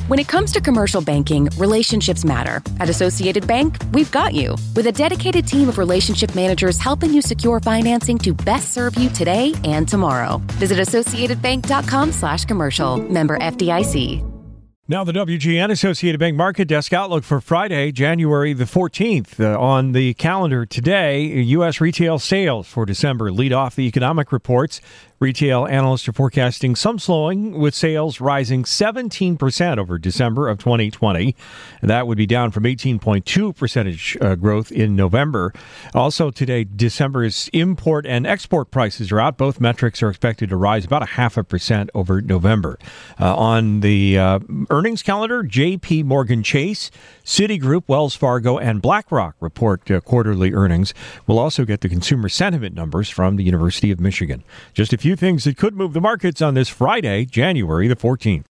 When it comes to commercial banking, relationships matter. At Associated Bank, we've got you. With a dedicated team of relationship managers helping you secure financing to best serve you today and tomorrow. Visit associatedbank.com/commercial. Member FDIC. Now the WGN Associated Bank Market Desk outlook for Friday, January the 14th. On the calendar today, U.S. retail sales for December lead off the economic reports. Retail analysts are forecasting some slowing, with sales rising 17% over December of 2020. That would be down from 18.2% growth in November. Also today, December's import and export prices are out. Both metrics are expected to rise about 0.5% over November. On the earnings calendar, J.P. Morgan Chase, Citigroup, Wells Fargo, and BlackRock report quarterly earnings. We'll also get the consumer sentiment numbers from the University of Michigan. Just a few things that could move the markets on this Friday, January the 14th.